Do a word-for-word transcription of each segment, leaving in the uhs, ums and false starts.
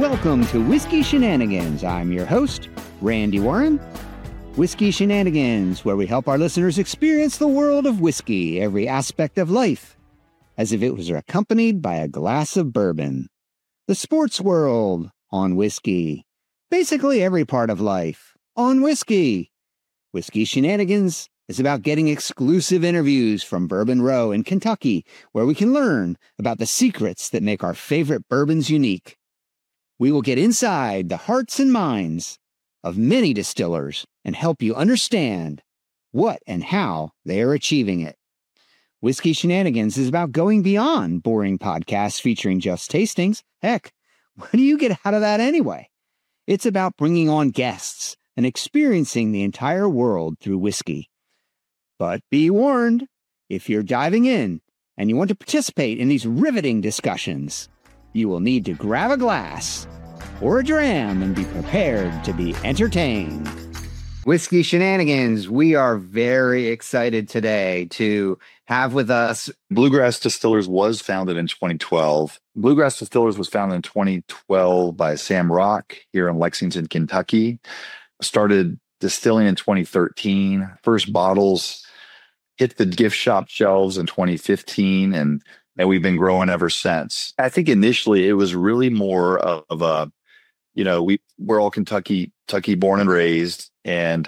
Welcome to Whiskey Shenanigans. I'm your host, Randy Warren. Whiskey Shenanigans, where we help our listeners experience the world of whiskey, every aspect of life, as if it was accompanied by a glass of bourbon. The sports world on whiskey. Basically every part of life on whiskey. Whiskey Shenanigans is about getting exclusive interviews from Bourbon Row in Kentucky, where we can learn about the secrets that make our favorite bourbons unique. We will get inside the hearts and minds of many distillers and help you understand what and how they are achieving it. Whiskey Shenanigans is about going beyond boring podcasts featuring just tastings. Heck, what do you get out of that anyway? It's about bringing on guests and experiencing the entire world through whiskey. But be warned, if you're diving in and you want to participate in these riveting discussions, you will need to grab a glass or a dram and be prepared to be entertained. Whiskey Shenanigans, we are very excited today to have with us. Bluegrass Distillers was founded in twenty twelve. Bluegrass Distillers was founded in twenty twelve by Sam Rock here in Lexington, Kentucky. Started distilling in twenty thirteen. First bottles hit the gift shop shelves in twenty fifteen, and and we've been growing ever since. I think initially it was really more of, of a, you know, we, we're all Kentucky, Kentucky born and raised, and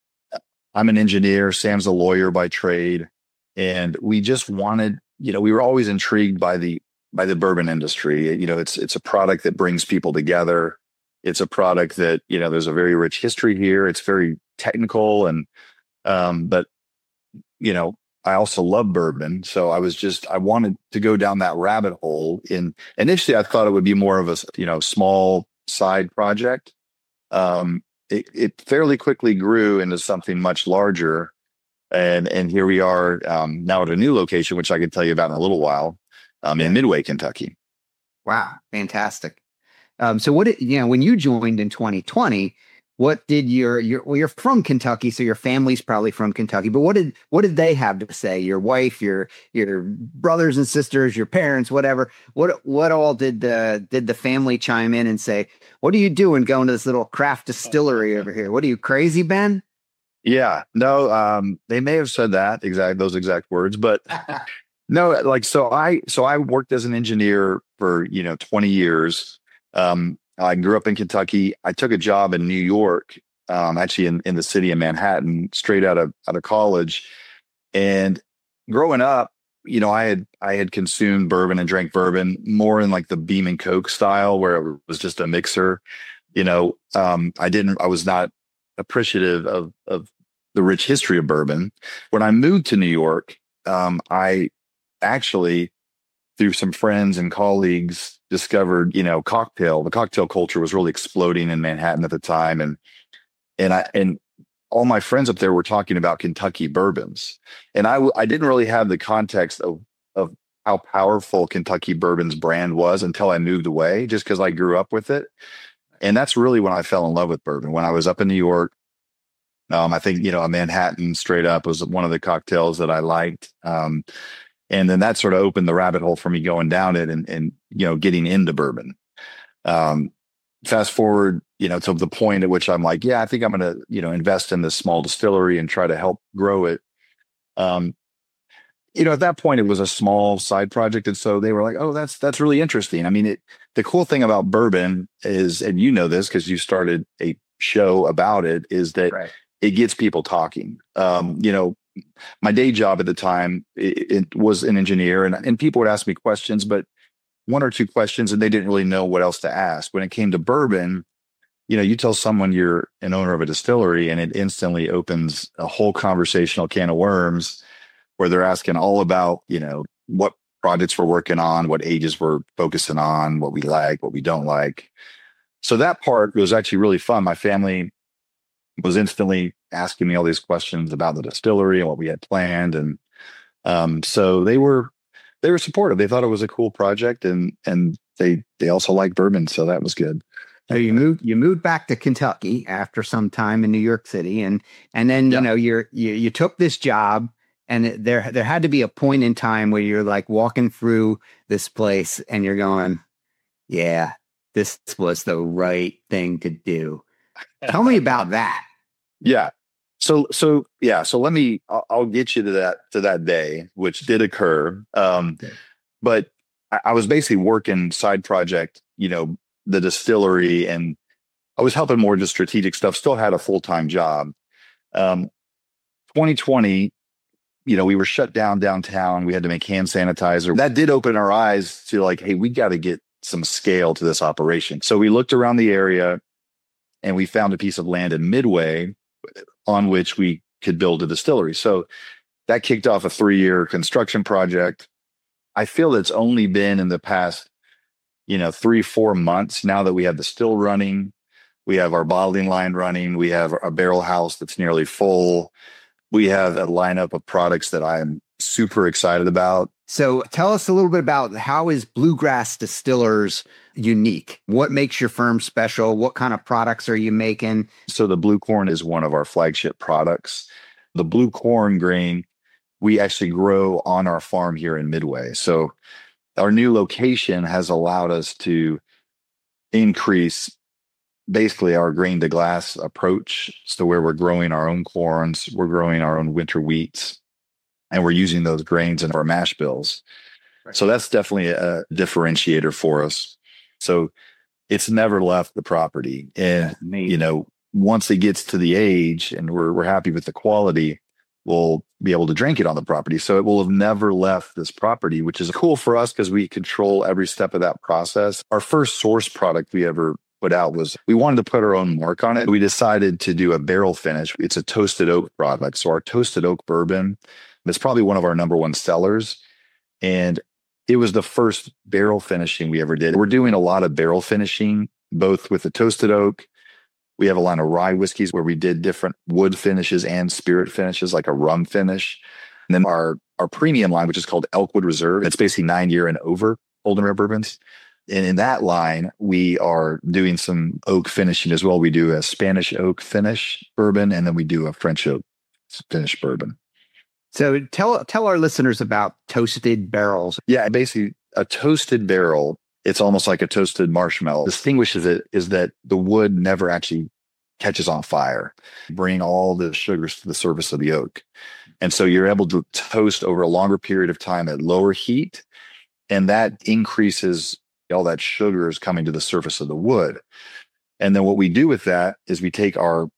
I'm an engineer. Sam's a lawyer by trade. And we just wanted, you know, we were always intrigued by the, by the bourbon industry. You know, it's, it's a product that brings people together. It's a product that, you know, there's a very rich history here. It's very technical and, um, but, you know, I also love bourbon. So I was just, I wanted to go down that rabbit hole. In initially, I thought it would be more of a, you know, small side project. Um, it, it fairly quickly grew into something much larger. And, and here we are um, now at a new location, which I can tell you about in a little while, um, in Midway, Kentucky. Wow. Fantastic. Um, so what, did, you know, when you joined in twenty twenty, what did your, your, well, you're from Kentucky, so your family's probably from Kentucky, but what did, what did they have to say? Your wife, your, your brothers and sisters, your parents, whatever, what, what all did the, did the family chime in and say, what are you doing going to this little craft distillery over here? What are you, crazy, Ben? Yeah, no, um, they may have said that exact, those exact words, but no, like, so I, so I worked as an engineer for, you know, twenty years. Um, I grew up in Kentucky. I took a job in New York, um, actually in, in the city of Manhattan, straight out of out of college. And growing up, you know, I had I had consumed bourbon and drank bourbon more in like the Beam and Coke style, where it was just a mixer. You know, um, I didn't. I was not appreciative of of the rich history of bourbon. When I moved to New York, um, I actually, through some friends and colleagues, discovered, you know, cocktail. The cocktail culture was really exploding in Manhattan at the time. And, and I, and all my friends up there were talking about Kentucky bourbons. And I, I didn't really have the context of, of how powerful Kentucky bourbon's brand was until I moved away, just because I grew up with it. And that's really when I fell in love with bourbon. When I was up in New York, um, I think, you know, a Manhattan straight up was one of the cocktails that I liked. Um, And then that sort of opened the rabbit hole for me going down it and, and you know, getting into bourbon. Um, fast forward, you know, to the point at which I'm like, yeah, I think I'm going to, you know, invest in this small distillery and try to help grow it. Um, you know, at that point, it was a small side project. And so they were like, oh, that's, that's really interesting. I mean, it, the cool thing about bourbon is, and you know this because you started a show about it, is that right. It gets people talking. Um, you know, my day job at the time, it, it was an engineer, and, and people would ask me questions, but one or two questions, and they didn't really know what else to ask. When it came to bourbon, you know, you tell someone you're an owner of a distillery, and it instantly opens a whole conversational can of worms where they're asking all about, you know, what projects we're working on, what ages we're focusing on, what we like, what we don't like. So that part was actually really fun. My family was instantly asking me all these questions about the distillery and what we had planned. And um, so they were, they were supportive. They thought it was a cool project, and, and they, they also liked bourbon. So that was good. So you moved, you moved back to Kentucky after some time in New York City. And, and then, yep. you know, you're, you, you took this job, and there, there had to be a point in time where you're like walking through this place and you're going, yeah, this was the right thing to do. Tell me about that. Yeah. So, so yeah. So let me, I'll, I'll get you to that, to that day, which did occur. Um, okay. But I, I was basically working side project, you know, the distillery, and I was helping more just strategic stuff, still had a full-time job. Um, twenty twenty, you know, we were shut down downtown. We had to make hand sanitizer. That did open our eyes to like, hey, we got to get some scale to this operation. So we looked around the area and we found a piece of land in Midway on which we could build a distillery. So that kicked off a three-year construction project. I feel it's only been in the past, you know, three, four months now that we have the still running. We have our bottling line running. We have a barrel house that's nearly full. We have a lineup of products that I'm super excited about. So tell us a little bit about how is Bluegrass Distillers unique? What makes your firm special? What kind of products are you making? So the blue corn is one of our flagship products. The blue corn grain, we actually grow on our farm here in Midway. So our new location has allowed us to increase basically our grain to glass approach. So where we're growing our own corns, we're growing our own winter wheats, and we're using those grains in our mash bills. Right. So that's definitely a differentiator for us. So it's never left the property. And, you know, once it gets to the age and we're we're happy with the quality, we'll be able to drink it on the property. So it will have never left this property, which is cool for us because we control every step of that process. Our first source product we ever put out was, we wanted to put our own mark on it. We decided to do a barrel finish. It's a toasted oak product. So our toasted oak bourbon, it's probably one of our number one sellers. And it was the first barrel finishing we ever did. We're doing a lot of barrel finishing, both with the toasted oak. We have a line of rye whiskeys where we did different wood finishes and spirit finishes, like a rum finish. And then our, our premium line, which is called Elkwood Reserve. It's basically nine year and over Old and Rare bourbons. And in that line, we are doing some oak finishing as well. We do a Spanish oak finish bourbon, and then we do a French oak finish bourbon. So tell tell our listeners about toasted barrels. Yeah, basically a toasted barrel, it's almost like a toasted marshmallow. Distinguishes it is that the wood never actually catches on fire, bring all the sugars to the surface of the oak. And so you're able to toast over a longer period of time at lower heat, and that increases all that sugar is coming to the surface of the wood. And then what we do with that is we take our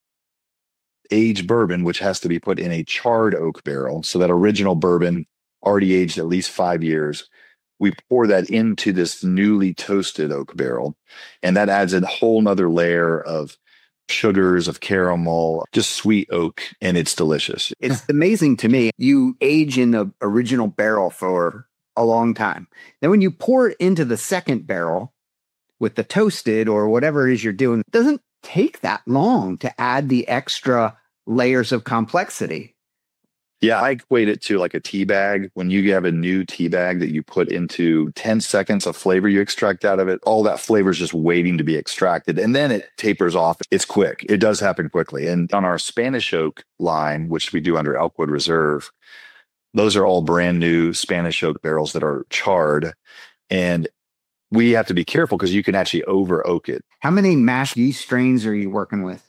aged bourbon, which has to be put in a charred oak barrel. So that original bourbon already aged at least five years. We pour that into this newly toasted oak barrel. And that adds a whole nother layer of sugars, of caramel, just sweet oak. And it's delicious. It's amazing to me. You age in the original barrel for a long time. Then when you pour it into the second barrel with the toasted or whatever it is you're doing, it doesn't take that long to add the extra layers of complexity. Yeah, I equate it to like a tea bag. When you have a new tea bag that you put into ten seconds of flavor you extract out of it, all that flavor is just waiting to be extracted. And then it tapers off. It's quick. It does happen quickly. And on our Spanish oak line, which we do under Elkwood Reserve, those are all brand new Spanish oak barrels that are charred. And we have to be careful because you can actually over oak it. How many mash yeast strains are you working with?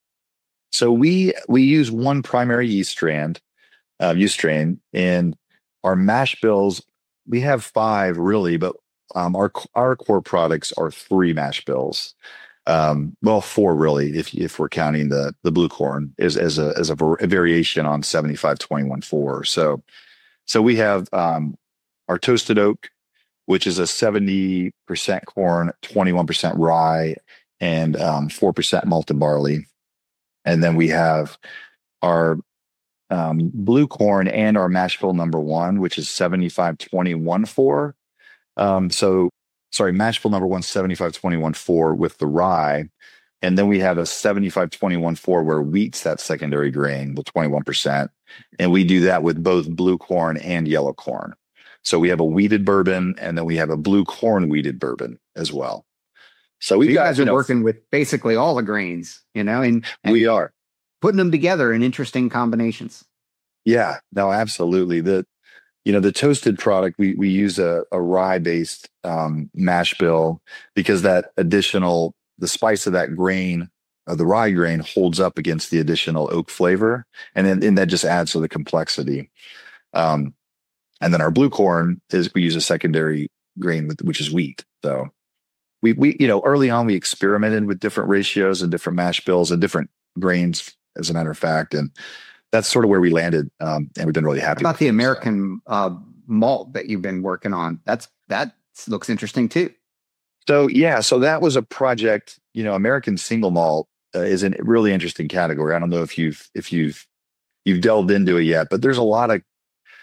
So we we use one primary yeast strand, uh, yeast strain, and our mash bills, we have five really, but um, our our core products are three mash bills. Um, well, four really, if if we're counting the the blue corn is as a as a, a variation on seventy-five twenty-one four. So so we have um, our toasted oak, which is a seventy percent corn, twenty-one percent rye, and um, four percent malted barley. And then we have our um, blue corn and our mash bill number one, which is seventy-five twenty-one four. Um, so sorry, mash bill number one, seventy-five twenty-one four with the rye. And then we have a seventy-five twenty-one four where wheat's that secondary grain with twenty-one percent. And we do that with both blue corn and yellow corn. So we have a wheated bourbon, and then we have a blue corn wheated bourbon as well. So we so you guys are you know, working with basically all the grains, you know, and, and we are putting them together in interesting combinations. Yeah, no, absolutely. The you know, the toasted product, we we use a, a rye-based um, mash bill because that additional, the spice of that grain, of the rye grain holds up against the additional oak flavor. And then and that just adds to the complexity. Um, and then our blue corn is, we use a secondary grain, with, which is wheat. So we, we, you know, early on, we experimented with different ratios and different mash bills and different grains, as a matter of fact. And that's sort of where we landed. Um, and we've been really happy. How about the American uh, malt that you've been working on? That's, that looks interesting too. So, yeah, so that was a project, you know, American single malt uh, is a really interesting category. I don't know if you've, if you've, you've delved into it yet, but there's a lot of,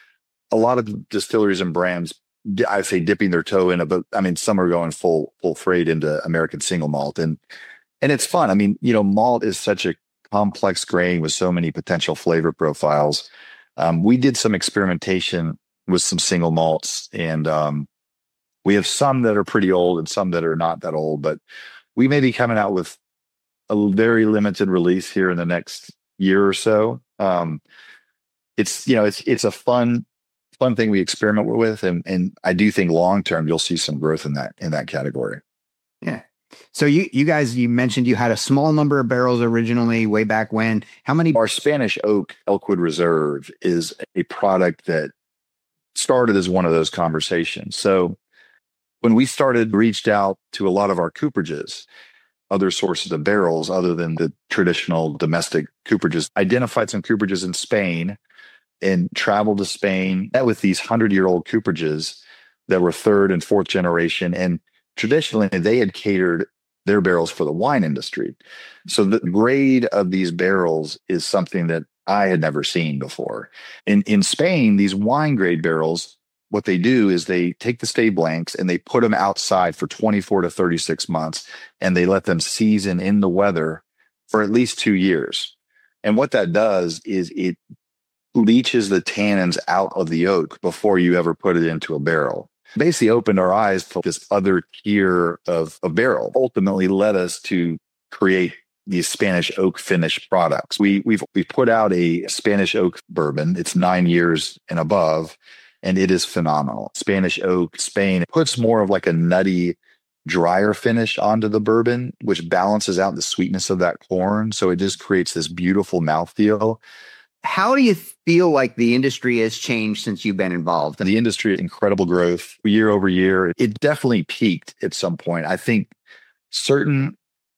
a lot of distilleries and brands, I say dipping their toe in it, but I mean, some are going full, full freight into American single malt, and, and it's fun. I mean, you know, malt is such a complex grain with so many potential flavor profiles. Um, we did some experimentation with some single malts, and um, we have some that are pretty old and some that are not that old, but we may be coming out with a very limited release here in the next year or so. Um, it's, you know, it's, it's a fun, fun thing we experiment with. And, and I do think long-term, you'll see some growth in that, in that category. Yeah. So you, you guys, you mentioned you had a small number of barrels originally way back when. How many? Our Spanish oak Elkwood Reserve is a product that started as one of those conversations. So when we started, reached out to a lot of our cooperages, other sources of barrels other than the traditional domestic cooperages, identified some cooperages in Spain and traveled to Spain, met with these hundred-year-old cooperages that were third and fourth generation. And traditionally, they had catered their barrels for the wine industry. So the grade of these barrels is something that I had never seen before. In, in Spain, these wine grade barrels, what they do is they take the stay blanks and they put them outside for twenty-four to thirty-six months, and they let them season in the weather for at least two years. And what that does is it leaches the tannins out of the oak before you ever put it into a barrel. Basically opened our eyes to this other tier of a barrel, ultimately led us to create these Spanish oak finished products. We, we've, we've put out a Spanish oak bourbon. It's nine years and above, and it is phenomenal. Spanish oak, Spain puts more of like a nutty, drier finish onto the bourbon, which balances out the sweetness of that corn. So it just creates this beautiful mouthfeel. How do you feel like the industry has changed since you've been involved? The industry, incredible growth year over year. It definitely peaked at some point. I think certain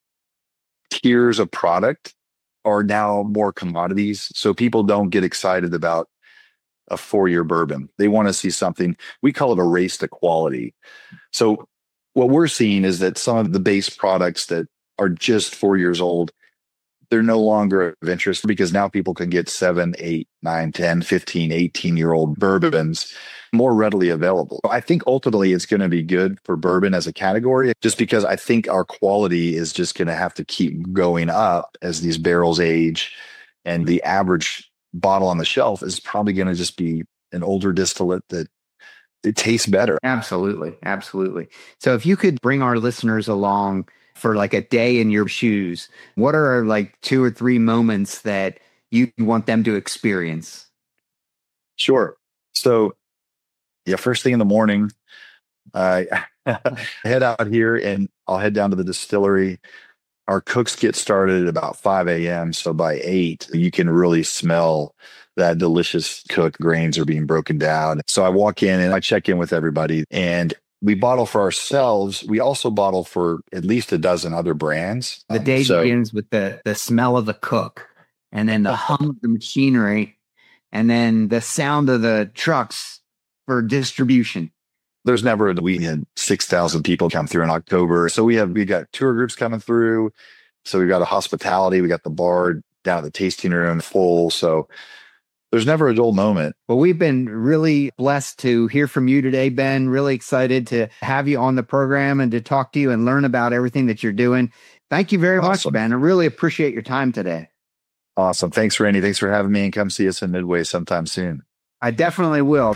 tiers of product are now more commodities. So people don't get excited about a four-year bourbon. They want to see something, we call it a race to quality. So what we're seeing is that some of the base products that are just four years old, they're no longer of interest because now people can get seven, eight, nine, ten, fifteen, eighteen year old bourbons more readily available. I think ultimately it's going to be good for bourbon as a category, just because I think our quality is just going to have to keep going up as these barrels age, and the average bottle on the shelf is probably going to just be an older distillate that it tastes better. Absolutely. Absolutely. So if you could bring our listeners along for like a day in your shoes, what are like two or three moments that you want them to experience? Sure. So yeah, first thing in the morning, I head out here and I'll head down to the distillery. Our cooks get started at about five a.m. So by eight, you can really smell that delicious cooked grains are being broken down. So I walk in and I check in with everybody, and we bottle for ourselves. We also bottle for at least a dozen other brands. The day um, so, begins with the, the smell of the cook, and then the hum of the machinery, and then the sound of the trucks for distribution. There's never, we had six thousand people come through in October. So we have, we got tour groups coming through. So we've got a hospitality, we got the bar down at the tasting room full. So there's never a dull moment. Well, we've been really blessed to hear from you today, Ben. Really excited to have you on the program and to talk to you and learn about everything that you're doing. Thank you very awesome. much, Ben. I really appreciate your time today. Awesome. Thanks, Randy. Thanks for having me, and come see us in Midway sometime soon. I definitely will.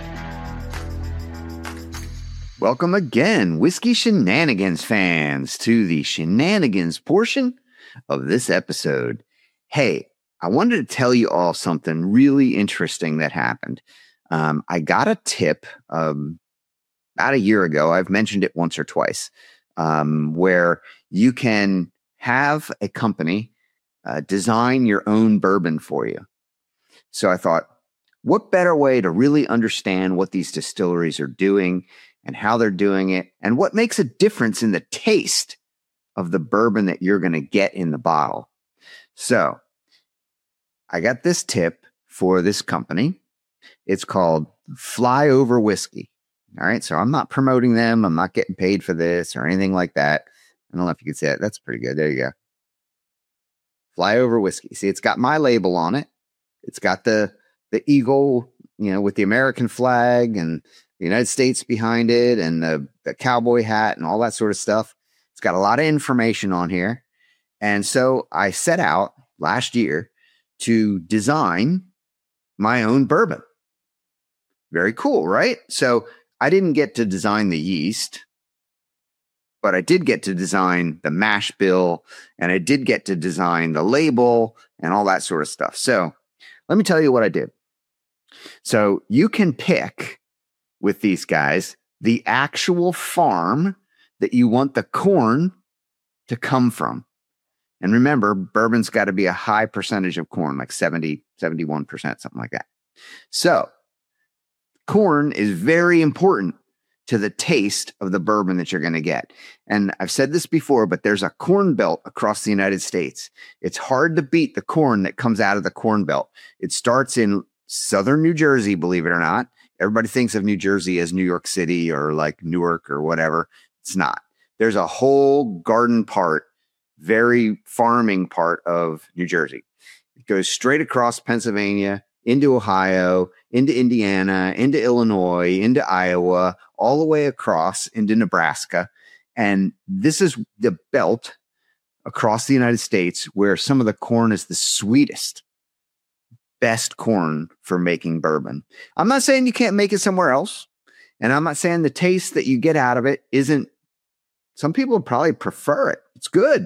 Welcome again, Whiskey Shenanigans fans, to the shenanigans portion of this episode. Hey, I wanted to tell you all something really interesting that happened. Um, I got a tip um, about a year ago. I've mentioned it once or twice, um, where you can have a company uh, design your own bourbon for you. So I thought, what better way to really understand what these distilleries are doing and how they're doing it and what makes a difference in the taste of the bourbon that you're going to get in the bottle. So I got this tip for this company. It's called Flyover Whiskey. All right. So I'm not promoting them. I'm not getting paid for this or anything like that. I don't know if you can see it. That's pretty good. There you go. Flyover Whiskey. See, it's got my label on it. It's got the, the eagle, you know, with the American flag and the United States behind it and the, the cowboy hat and all that sort of stuff. It's got a lot of information on here. And so I set out last year to design my own bourbon. Very cool, right? So I didn't get to design the yeast, but I did get to design the mash bill, and I did get to design the label and all that sort of stuff. So let me tell you what I did. So you can pick with these guys the actual farm that you want the corn to come from. And remember, bourbon's got to be a high percentage of corn, like seventy, seventy-one percent, something like that. So corn is very important to the taste of the bourbon that you're going to get. And I've said this before, but there's a corn belt across the United States. It's hard to beat the corn that comes out of the corn belt. It starts in southern New Jersey, believe it or not. Everybody thinks of New Jersey as New York City or like Newark or whatever. It's not. There's a whole garden part, very farming part of New Jersey. It goes straight across Pennsylvania, into Ohio, into Indiana, into Illinois, into Iowa, all the way across into Nebraska. And this is the belt across the United States where some of the corn is the sweetest, best corn for making bourbon. I'm not saying you can't make it somewhere else. And I'm not saying the taste that you get out of it isn't, some people probably prefer it. It's good.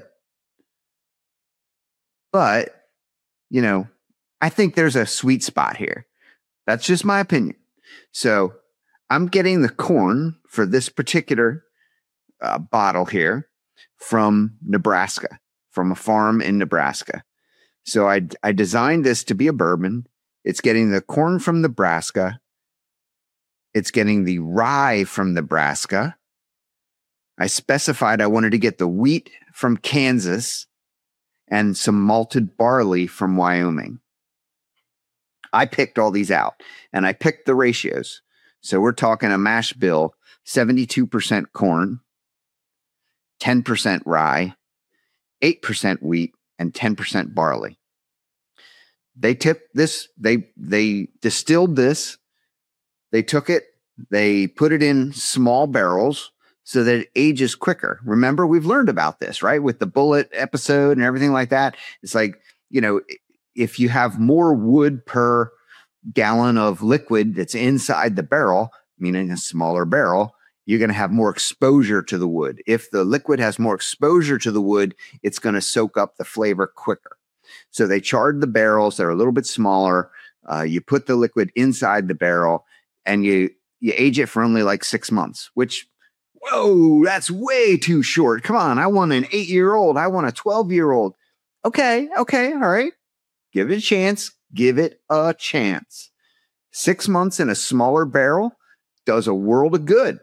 But, you know, I think there's a sweet spot here. That's just my opinion. So I'm getting the corn for this particular uh, bottle here from Nebraska, from a farm in Nebraska. So I, I designed this to be a bourbon. It's getting the corn from Nebraska. It's getting the rye from Nebraska. I specified I wanted to get the wheat from Kansas and some malted barley from Wyoming. I picked all these out and I picked the ratios. So we're talking a mash bill, seventy-two percent corn, ten percent rye, eight percent wheat, and ten percent barley. They tipped this, they, they distilled this, they took it, they put it in small barrels so that it ages quicker. Remember, we've learned about this, right? With the bullet episode and everything like that. It's like, you know, if you have more wood per gallon of liquid that's inside the barrel, meaning a smaller barrel, you're going to have more exposure to the wood. If the liquid has more exposure to the wood, it's going to soak up the flavor quicker. So they charred the barrels. They're a little bit smaller. Uh, you put the liquid inside the barrel and you, you age it for only like six months, which, whoa, that's way too short. Come on. I want an eight year old. I want a twelve year old. Okay. Okay. All right. Give it a chance. Give it a chance. Six months in a smaller barrel does a world of good.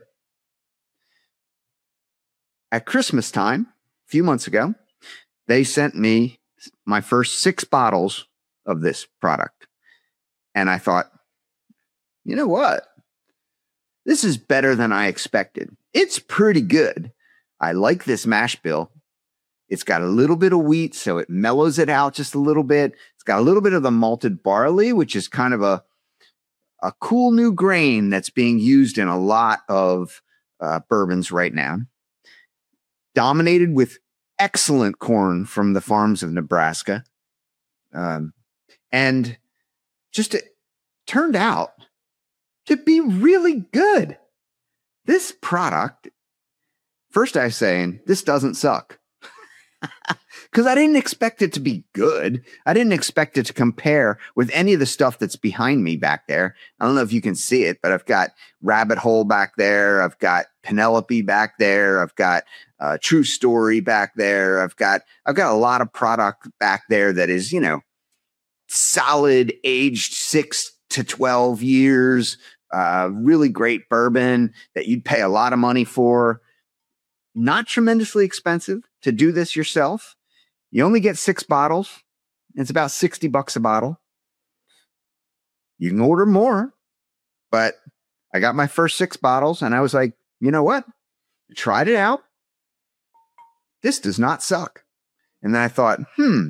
At Christmas time, a few months ago, they sent me my first six bottles of this product. And I thought, you know what? This is better than I expected. It's pretty good. I like this mash bill. It's got a little bit of wheat, so it mellows it out just a little bit. It's got a little bit of the malted barley, which is kind of a, a cool new grain that's being used in a lot of uh, bourbons right now. Dominated with excellent corn from the farms of Nebraska. Um, and just it turned out to be really good. This product, first I was saying, this doesn't suck. Because I didn't expect it to be good. I didn't expect it to compare with any of the stuff that's behind me back there. I don't know if you can see it, but I've got Rabbit Hole back there. I've got Penelope back there. I've got uh, True Story back there. I've got I've got a lot of product back there that is, you know, solid, aged six to twelve years. Uh, really great bourbon that you'd pay a lot of money for. Not tremendously expensive to do this yourself. You only get six bottles. It's about sixty bucks a bottle. You can order more, but I got my first six bottles and I was like, you know what? Tried it out. This does not suck. And then I thought, hmm,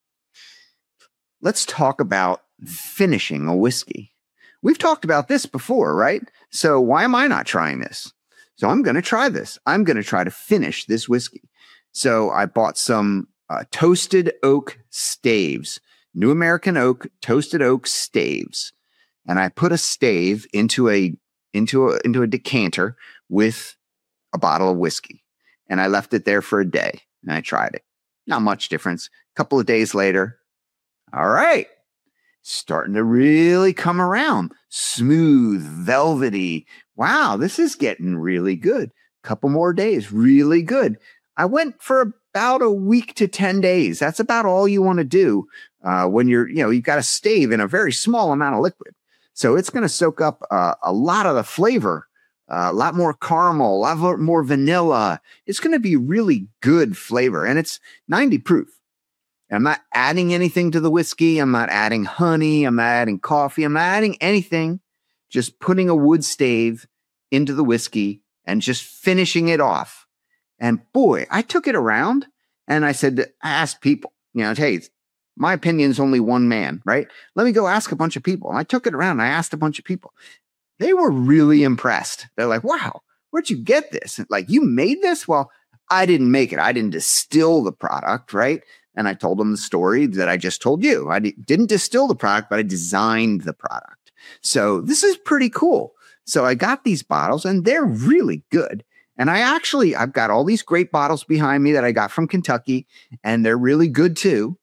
let's talk about finishing a whiskey. We've talked about this before, right? So why am I not trying this? So I'm going to try this. I'm going to try to finish this whiskey. So I bought some uh, toasted oak staves, New American Oak toasted oak staves. And I put a stave into a, into a, into a decanter with a bottle of whiskey. And I left it there for a day and I tried it. Not much difference. A couple of days later, all right, starting to really come around. Smooth, velvety. Wow, this is getting really good. Couple more days, really good. I went for about a week to ten days. That's about all you want to do uh, when you're, you know, you've got a stave in a very small amount of liquid. So it's going to soak up uh, a lot of the flavor, uh, a lot more caramel, a lot more vanilla. It's going to be really good flavor. And it's ninety proof. I'm not adding anything to the whiskey. I'm not adding honey. I'm not adding coffee. I'm not adding anything. Just putting a wood stave into the whiskey and just finishing it off. And boy, I took it around and I said, I asked people, you know, hey, my opinion is only one man, right? Let me go ask a bunch of people. And I took it around and I asked a bunch of people. They were really impressed. They're like, wow, where'd you get this? Like, you made this? Well, I didn't make it. I didn't distill the product, right? And I told them the story that I just told you. I d- didn't distill the product, but I designed the product. So this is pretty cool. So I got these bottles and they're really good. And I actually, I've got all these great bottles behind me that I got from Kentucky and they're really good too.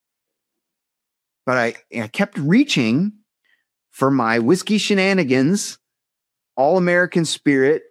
But I, I kept reaching for my Whiskey Shenanigans, All American Spirit,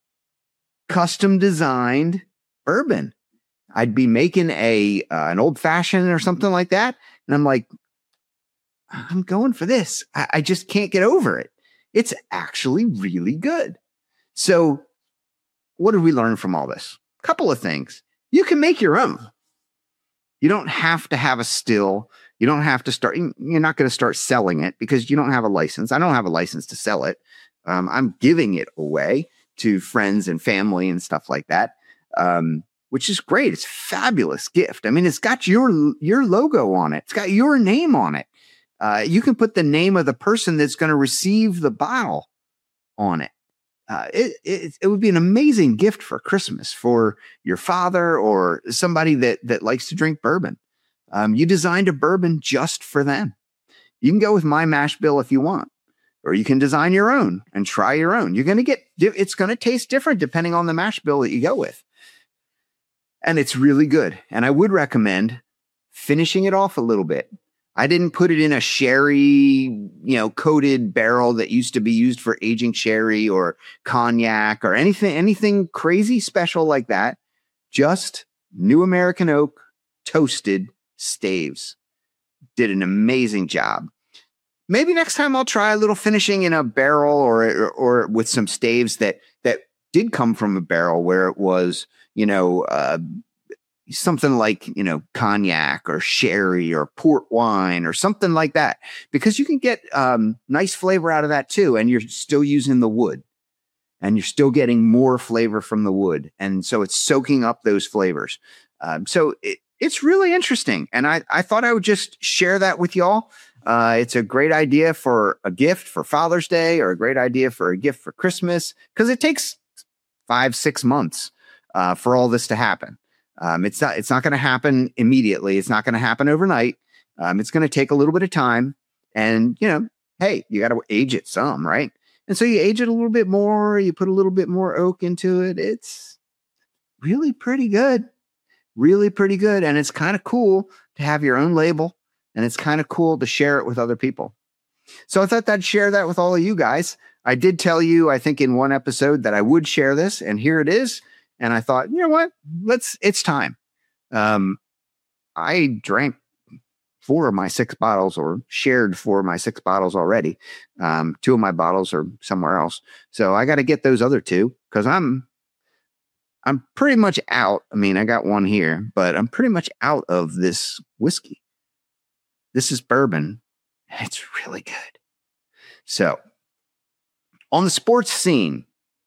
custom designed bourbon. I'd be making a uh, an old fashioned or something like that. And I'm like, I'm going for this. I, I just can't get over it. It's actually really good. So what did we learn from all this? A couple of things. You can make your own. You don't have to have a still. You don't have to start. You're not going to start selling it because you don't have a license. I don't have a license to sell it. Um, I'm giving it away to friends and family and stuff like that. Um, which is great. It's a fabulous gift. I mean, it's got your, your logo on it. It's got your name on it. Uh, you can put the name of the person that's going to receive the bottle on it. Uh, it, it. It would be an amazing gift for Christmas for your father or somebody that, that likes to drink bourbon. Um, you designed a bourbon just for them. You can go with my mash bill if you want, or you can design your own and try your own. You're going to get, it's going to taste different depending on the mash bill that you go with. And it's really good. And I would recommend finishing it off a little bit. I didn't put it in a sherry, you know, coated barrel that used to be used for aging sherry or cognac or anything, anything crazy special like that. Just New American Oak toasted staves. Did an amazing job. Maybe next time I'll try a little finishing in a barrel or, or, or with some staves that, that did come from a barrel where it was, you know, uh, something like, you know, cognac or sherry or port wine or something like that, because you can get um, nice flavor out of that too. And you're still using the wood and you're still getting more flavor from the wood. And so it's soaking up those flavors. Um, so it, it's really interesting. And I, I thought I would just share that with y'all. Uh, it's a great idea for a gift for Father's Day or a great idea for a gift for Christmas, because it takes five, six months uh, for all this to happen. Um, it's not, it's not going to happen immediately. It's not going to happen overnight. Um, it's going to take a little bit of time, and, you know, hey, you got to age it some, right? And so you age it a little bit more, you put a little bit more oak into it. It's really pretty good. really pretty good. And it's kind of cool to have your own label, and it's kind of cool to share it with other people. So I thought I'd share that with all of you guys. I did tell you, I think in one episode, that I would share this, and here it is. And I thought, you know what? Let's, it's time. Um, I drank four of my six bottles, or shared four of my six bottles already. Um, two of my bottles are somewhere else. So I got to get those other two, because I'm, I'm pretty much out. I mean, I got one here, but I'm pretty much out of this whiskey. This is bourbon. It's really good. So, on the sports scene,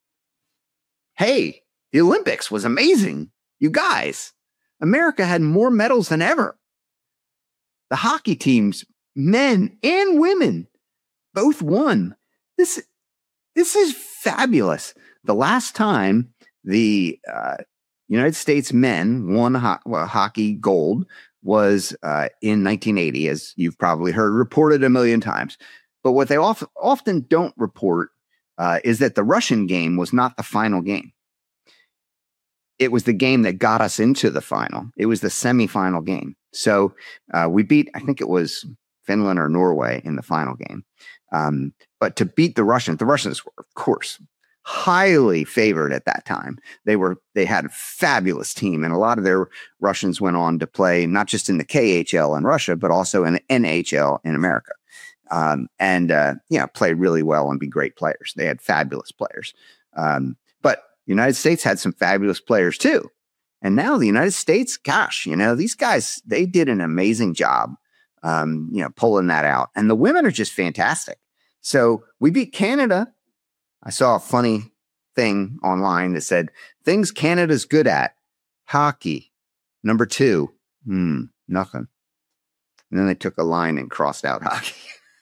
hey, the Olympics was amazing. You guys, America had more medals than ever. The hockey teams, men and women, both won. This, this is fabulous. The last time the uh, United States men won ho- well, hockey gold was uh, in nineteen eighty, as you've probably heard reported a million times. But what they of- often don't report uh, is that the Russian game was not the final game. It was the game that got us into the final. It was the semifinal game. So uh, we beat, I think it was Finland or Norway in the final game. Um, but to beat the Russians, the Russians were, of course, highly favored at that time. They were, they had a fabulous team, and a lot of their Russians went on to play not just in the K H L in Russia, but also in the N H L in America. Um, and, uh, yeah, played really well and be great players. They had fabulous players. Um, but the United States had some fabulous players too. And now the United States, gosh, you know, these guys, they did an amazing job, um, you know, pulling that out. And the women are just fantastic. So we beat Canada. I saw a funny thing online that said, things Canada's good at: hockey. Number two, hmm, nothing. And then they took a line and crossed out hockey.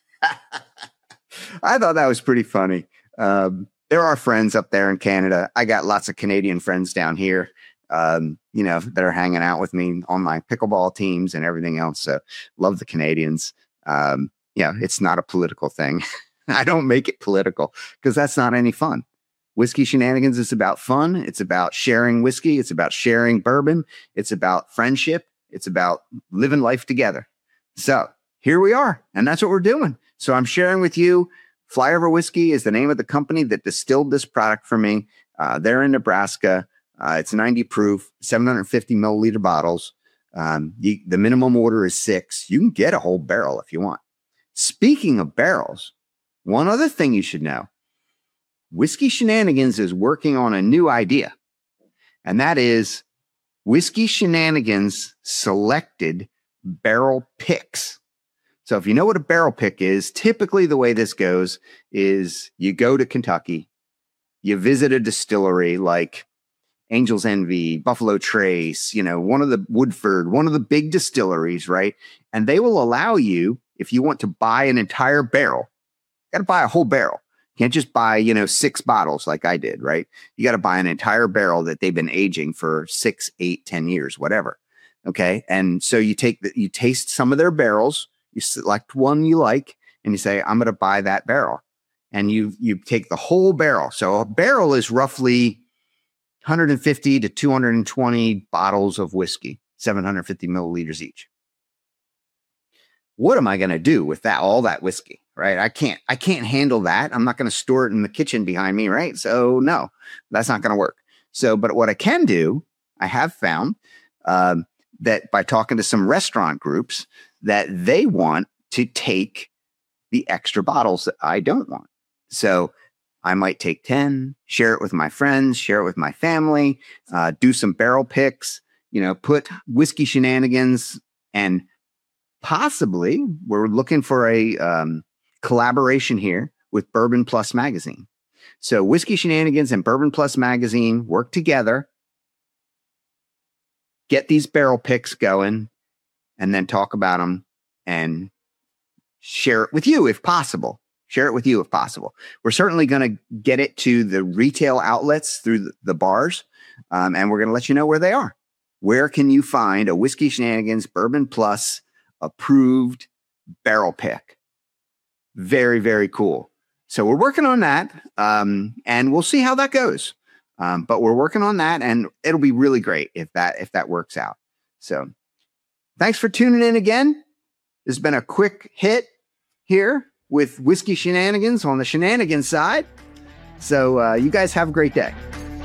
I thought that was pretty funny. Um, there are friends up there in Canada. I got lots of Canadian friends down here, um, you know, that are hanging out with me on my pickleball teams and everything else. So love the Canadians. Um, yeah, it's not a political thing. I don't make it political, because that's not any fun. Whiskey Shenanigans is about fun. It's about sharing whiskey. It's about sharing bourbon. It's about friendship. It's about living life together. So here we are, and that's what we're doing. So I'm sharing with you. Flyover Whiskey is the name of the company that distilled this product for me. Uh, they're in Nebraska. Uh, it's ninety proof, seven hundred fifty milliliter bottles. Um, you, the minimum order is six. You can get a whole barrel if you want. Speaking of barrels, one other thing you should know: Whiskey Shenanigans is working on a new idea, and that is Whiskey Shenanigans selected barrel picks. So if you know what a barrel pick is, typically the way this goes is you go to Kentucky, you visit a distillery like Angel's Envy, Buffalo Trace, you know, one of the Woodford, one of the big distilleries, right? And they will allow you, if you want to buy an entire barrel, you got to buy a whole barrel. You can't just buy, you know, six bottles like I did, right? You got to buy an entire barrel that they've been aging for six, eight, ten years, whatever. Okay. And so you take the, you taste some of their barrels, you select one you like, and you say, I'm going to buy that barrel. And you, you take the whole barrel. So a barrel is roughly one hundred fifty to two hundred twenty bottles of whiskey, seven hundred fifty milliliters each. What am I going to do with that, all that whiskey, right? I can't, I can't handle that. I'm not going to store it in the kitchen behind me, right? So no, that's not going to work. So, but what I can do, I have found, um, that by talking to some restaurant groups, that they want to take the extra bottles that I don't want. So I might take ten, share it with my friends, share it with my family, uh, do some barrel picks, you know, put Whiskey Shenanigans, and possibly we're looking for a um, collaboration here with Bourbon Plus Magazine. So Whiskey Shenanigans and Bourbon Plus Magazine work together, get these barrel picks going, and then talk about them and share it with you if possible. Share it with you if possible. We're certainly going to get it to the retail outlets through the, the bars, um, and we're going to let you know where they are. Where can you find a Whiskey Shenanigans Bourbon Plus approved barrel pick? Very, very cool. So we're working on that, um, and we'll see how that goes. Um, but we're working on that, and it'll be really great if that if that works out. So thanks for tuning in again. This has been a quick hit here with Whiskey Shenanigans on the shenanigans side. So uh, you guys have a great day.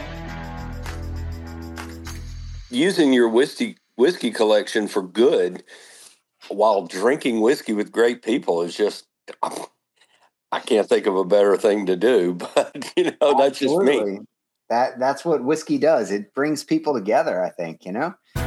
Using your whiskey whiskey collection for good while drinking whiskey with great people is just, I can't think of a better thing to do, but you know, that's Absolutely. just me. That that's what whiskey does. It brings people together, I think, you know?